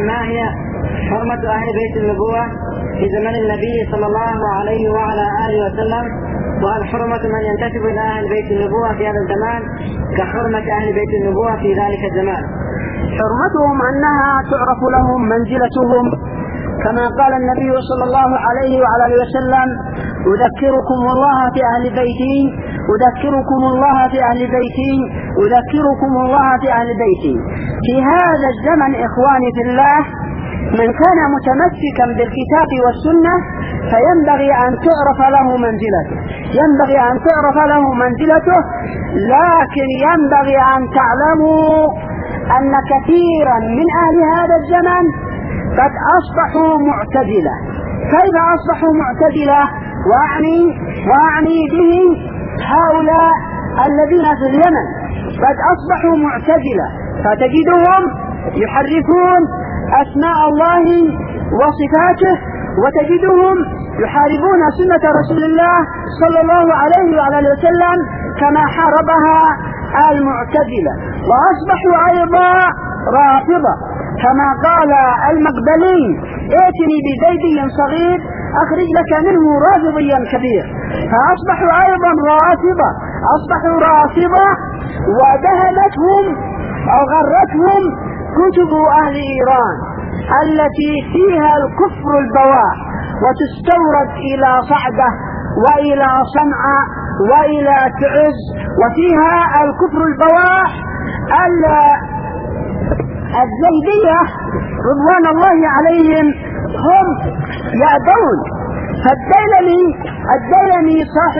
ما هي حرمة أهل بيت النبوة في زمن النبي صلى الله عليه وعلى آله وسلم، وهل حرمة من ينتسب إلى أهل بيت النبوة في هذا الزمان كحرمة أهل بيت النبوة في ذلك الزمان؟ حرمتهم أنها تعرف لهم منزلتهم، كما قال النبي صلى الله عليه وعلى آله وسلم: أذكركم الله في أهل بيتي، أذكركم الله في أهل بيتي، أذكركم الله في أهل بيتي. في هذا الزمن إخواني في الله، من كان متمسكا بالكتاب والسنة فينبغي أن تعرف له منزلته، ينبغي أن تعرف له منزلته. لكن ينبغي أن تعلموا أن كثيرا من أهل هذا الزمن قد أصبحوا معتزلة. كيف أصبحوا معتزلة؟ وأعني بهم هؤلاء الذين في اليمن قد أصبحوا معتزلة، فتجدهم يحرفون أسماء الله وصفاته، وتجدهم يحاربون سنة رسول الله صلى الله عليه وعلى وسلم كما حاربها المعتزلة. وأصبحوا أيضا رافضة، كما قال المقبلي: ائتني بزيدي صغير أخرج لك منه رافضيا كبير. فأصبحوا أيضا رافضة، أصبحوا رافضة، ودهمتهم أو غرتهم كتب أهل إيران التي فيها الكفر البواح، وتستورد إلى صعدة وإلى صنعاء وإلى تعز، وفيها الكفر البواح. الزيدية رضوان الله عليهم هم يأبون. فالديلمي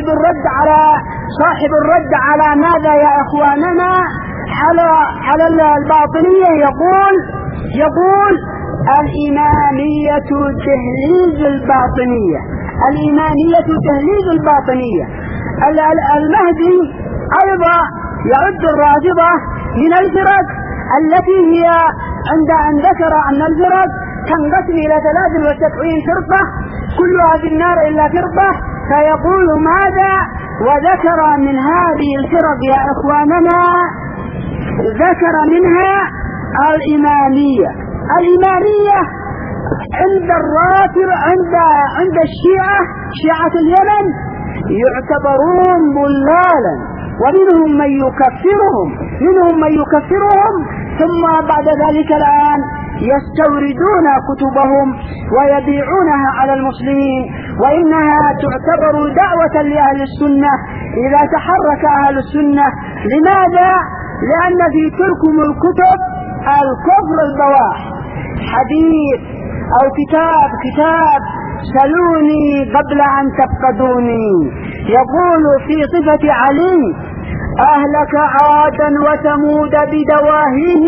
صاحب الرد على ماذا يا إخواننا؟ على الباطنية يقول الإمامية تهليز الباطنية، الإمامية تهليز الباطنية. المهدي أيضا يعد الرافضة من الفرق التي هي عند أن ذكر أن الفرق تنقسم إلى 73 فرقة كلها في النار إلا فرقة، فيقول ماذا؟ وذكر من هذه الفرق يا إخواننا، ذكر منها الإمامية عند الشيعة، شيعة اليمن يعتبرون ضلالا، ومنهم من يكفرهم، ثم بعد ذلك الآن يستوردون كتبهم ويبيعونها على المسلمين، وإنها تعتبر دعوة لأهل السنة إذا تحرك أهل السنة. لماذا؟ لأن في تلكم الكتب الكفر البواح، حديث أو كتاب سلوني قبل أن تفقدوني، يقول في صفة علي: أهلك عادا وثمود بدواهيه،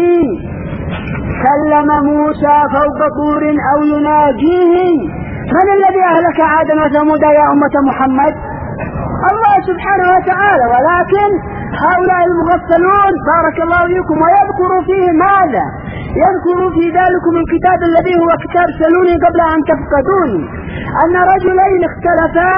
كلم موسى فوق طور أو يناجيه. من الذي أهلك عادا وثمود يا أمة محمد؟ الله سبحانه وتعالى. ولكن هؤلاء المغفلون بارك الله فيكم، ويذكر فيه ماذا؟ يذكر في ذلكم الكتاب الذي هو كتاب سلوني قبل أن تفقدوني، أن رجلين اختلفا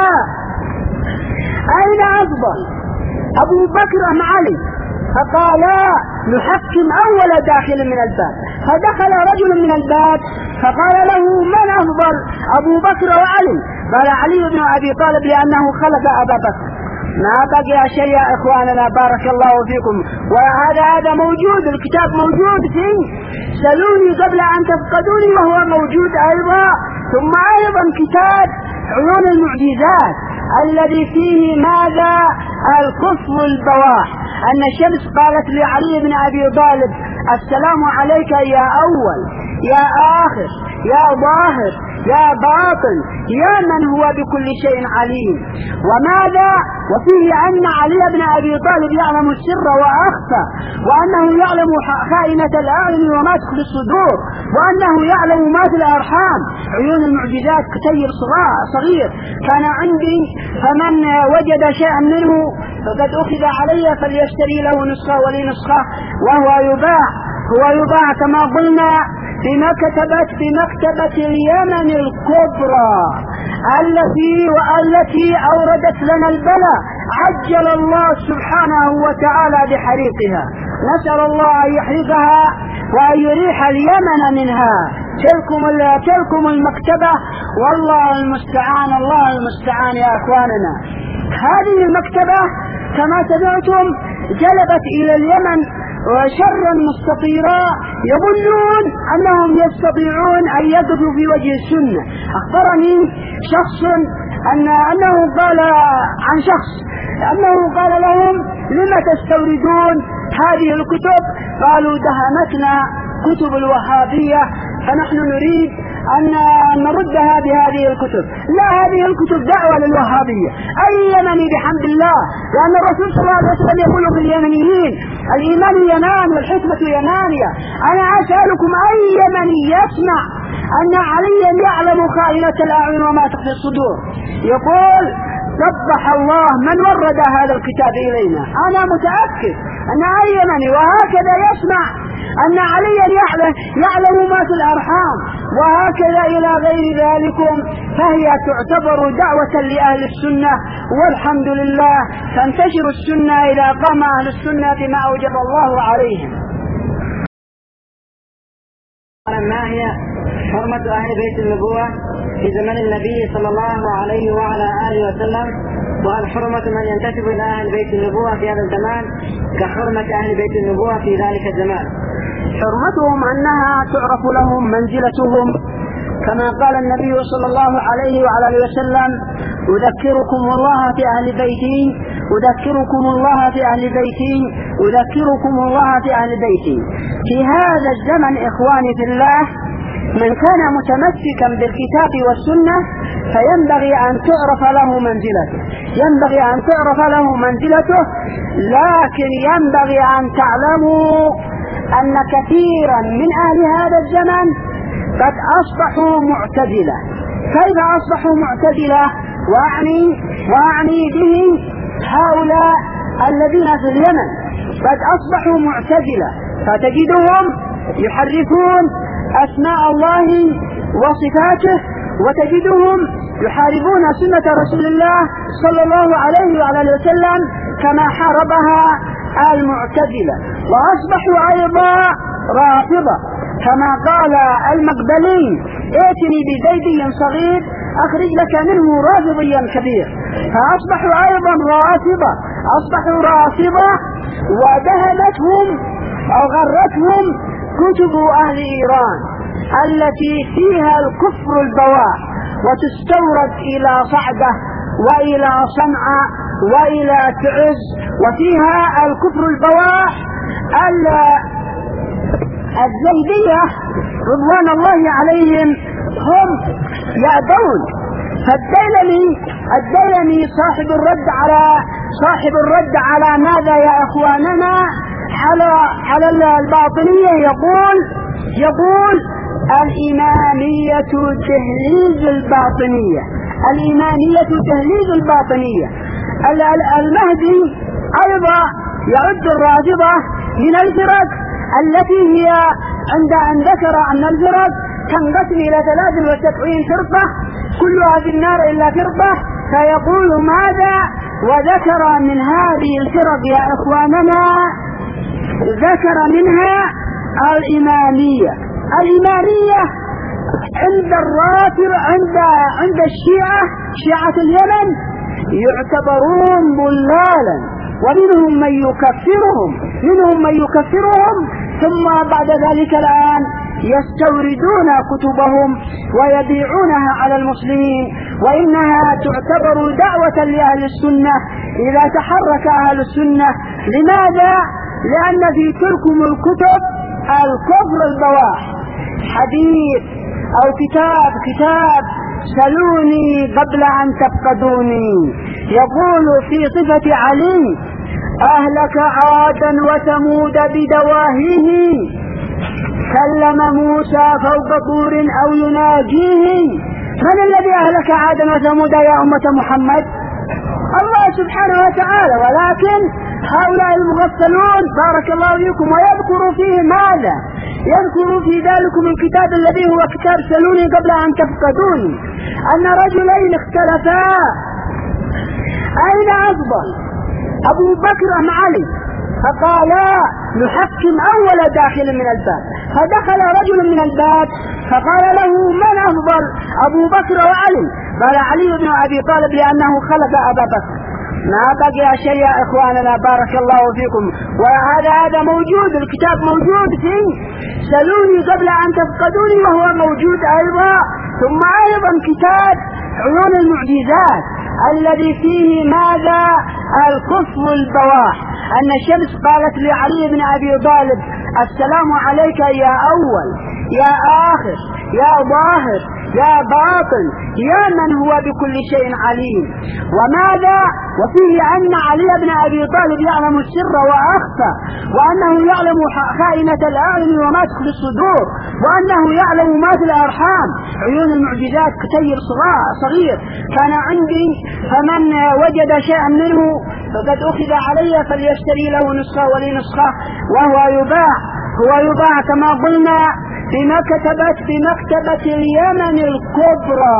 أين أفضل، أبو بكر أم علي؟ فقالا: نحكم أول داخل من الباب. فدخل رجل من الباب فقال له: من أفضل، أبو بكر وعلي؟ قال: علي بن أبي طالب لأنه خلف أبا بكر. ما بقي شيء يا إخواننا بارك الله فيكم. وهذا موجود، الكتاب موجود فيه سلوني قبل أن تفقدوني، وهو موجود أيضا. ثم أيضا كتاب عيون المعجزات الذي فيه ماذا؟ الكفر البواح. أن الشمس قالت لعلي بن أبي طالب: السلام عليك يا أول يا آخر يا ظاهر يا باطن يا من هو بكل شيء عليم. وماذا؟ وفيه أن علي بن أبي طالب يعلم السر وأخفى، وأنه يعلم خائنة الأعين وما تخفي الصدور، وأنه يعلم ما في الأرحام. عيون المعجزات كتيب صغير كان عندي، فمن وجد شيئا منه فقد أخذ علي فليشتري له نسخة ولي نسخة، وهو يباع كما قلنا في مكتبة اليمن الكبرى التي أوردت لنا البلاء، عجل الله سبحانه وتعالى بحريقها. نسأل الله أن يحرقها وأن يريح اليمن منها. تلكم المكتبة، والله المستعان، الله المستعان يا أخواننا. هذه المكتبة كما سمعتم جلبت إلى اليمن وشرا مستطيرا، يظنون أنهم يستطيعون أن يقفوا في وجه السنة. أخبرني شخص أنه قال عن شخص أنه قال لهم: لما تستوردون هذه الكتب؟ قالوا: دهمتنا كتب الوهابية فنحن نريد أن نردها بهذه الكتب. لا، هذه الكتب دعوة للوهابية. أي يمني بحمد الله، لأن الرسول صلى الله عليه وسلم يقول في اليمنيين: الإيمان يمان والحكمة يمانية. أنا أسألكم أي يمني يسمع أن عليا يعلم خائنة الأعين وما تخفي الصدور؟ يقول: قبح الله من ورد هذا الكتاب إلينا. أنا متأكد أن أي يمني وهكذا يسمع أن عليا يعلم ما في الأرحام وهكذا إلى غير ذلك، فهي تعتبر دعوة لأهل السنة، والحمد لله تنتشر السنة إذا قام أهل السنة بما أوجب الله عليهم. ما هي حرمة أهل بيت النبوة في زمن النبي صلى الله عليه وعلى آله وسلم، وهل حرمة من ينتسب إلى أهل بيت النبوة في هذا الزمان كحرمة أهل بيت النبوة في ذلك الزمان؟ حرمتهم أنها تعرف لهم منزلتهم، كما قال النبي صلى الله عليه وعلى آله وسلم: أذكركم الله في أهل بيتي، أذكركم الله في أهل بيتي، أذكركم الله في أهل بيتي. في هذا الزمن إخواني في الله، من كان متمسكا بالكتاب والسنة فينبغي أن تعرف له منزلته، ينبغي أن تعرف له منزلته. لكن ينبغي أن تعلموا أن كثيرا من أهل هذا الزمن قد أصبحوا معتزلة. كيف أصبحوا معتزلة؟ وأعني به هؤلاء الذين في اليمن قد أصبحوا معتزلة، فتجدهم يحرفون أسماء الله وصفاته، وتجدهم يحاربون سنة رسول الله صلى الله عليه وعلى وسلم كما حاربها المعتزلة. وأصبحوا أيضا رافضة، كما قال المقبلي: ائتني بزيدي صغير أخرج لك منه رافضيا كبير. فأصبحوا أيضا رافضة، أصبحوا رافضة، ودهمتهم أو غرتهم كتب أهل إيران التي فيها الكفر البواح، وتستورد إلى صعدة وإلى صنعاء وإلى تعز، وفيها الكفر البواح. الزيدية رضوان الله عليهم هم يأبون. فالديلمي صاحب الرد على ماذا يا إخواننا؟ على الباطنية يقول الإمامية تهليز الباطنية، الإمامية تهليز الباطنية. المهدي أيضا يعد الرافضة من الفرق التي هي عند أن ذكر أن الفرق تنقسم إلى 73 فرقة كلها في النار إلا فرقة، فيقول ماذا؟ وذكر من هذه الفرق يا إخواننا، ذكر منها الإمامية. الإمامية عند الرافض عند شيعة اليمن يعتبرون ضلالا، ومنهم من يكفرهم، ثم بعد ذلك الآن يستوردون كتبهم ويبيعونها على المسلمين، وإنها تعتبر دعوة لأهل السنة إذا تحرك أهل السنة. لماذا؟ لأن في تلكم الكتب الكفر البواح، حديث أو كتاب سلوني قبل أن تفقدوني، يقول في صفة علي: أهلك عادا وثمود بدواهيه، كلم موسى فوق طور أو يناجيه. من الذي أهلك عادا وثمود يا أمة محمد؟ الله سبحانه وتعالى. ولكن هؤلاء المغفلون بارك الله فيكم، ويذكر فيه ماذا؟ يذكر في ذلكم الكتاب الذي هو كتاب سلوني قبل أن تفقدوني، أن رجلين اختلفا أين أفضل، أبو بكر أم علي؟ فقالا: نحكم أول داخل من الباب. فدخل رجل من الباب فقال له: من أفضل، أبو بكر وعلي؟ قال: علي بن أبي طالب لأنه خلف أبا بكر. ما بقي شيء يا إخواننا، بارك الله فيكم. وهذا موجود، الكتاب موجود فيه، سلوني قبل أن تفقدوني، وهو موجود أيضا. ثم أيضا كتاب عيون المعجزات الذي فيه ماذا؟ الكفر البواح، أن الشمس قالت لعلي بن أبي طالب: السلام عليك يا أول يا آخر يا ظاهر يا باطن يا من هو بكل شيء عليم. وماذا؟ وفيه أن علي بن أبي طالب يعلم السر وأخفى، وأنه يعلم خائنة الأعين وما تخفي الصدور، وأنه يعلم ما في الأرحام. عيون المعجزات كتيب صغير كان عندي، فمن وجد شيئا منه فقد أخذ علي فليشتري له نسخة ولي نسخة، وهو يباع كما قلنا في مكتبة اليمن الكبرى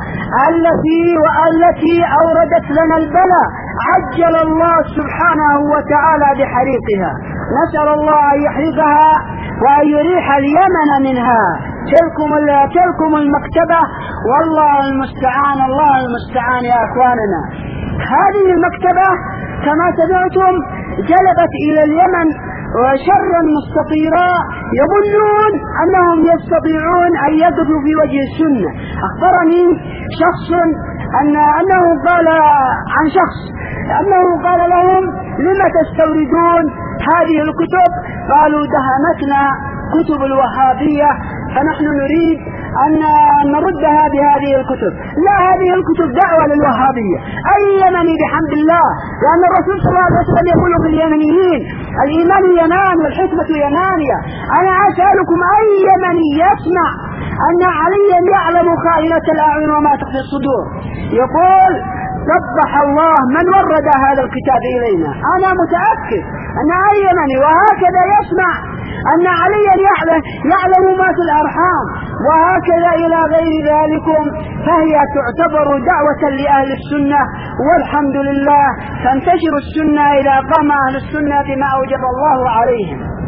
التي أوردت لنا البلاء، عجل الله سبحانه وتعالى بحريقها. نسأل الله أن يحرقها وأن يريح اليمن منها. تلكم المكتبة، والله المستعان، الله المستعان يا أخواننا. هذه المكتبة كما سمعتم جلبت إلى اليمن وشرا مستطيرا، يظنون أنهم يستطيعون أن يقفوا في وجه السنة. أخبرني شخص أنه قال عن شخص أنه قال لهم: لما تستوردون هذه الكتب؟ قالوا: دهمتنا كتب الوهابية، فنحن نريد أن نردها بهذه الكتب. لا، هذه الكتب دعوة للوهابية. أي يمني بحمد الله، لأن الرسول صلى الله عليه وسلم يقول في اليمنيين: الإيمان يمان والحكمة يمانية. أنا أسألكم: أي يمني يسمع أن عليا يعلم خائنة الأعين وما تخفي الصدور؟ يقول: صبح الله من ورد هذا الكتاب إلينا. أنا متأكد أن أي يمني وهكذا يسمع أن عليا يعلم ما في الأرحام وهكذا إلى غير ذلك، فهي تعتبر دعوة لأهل السنة، والحمد لله تنتشر السنة إذا قام أهل السنة بما أوجب الله عليهم.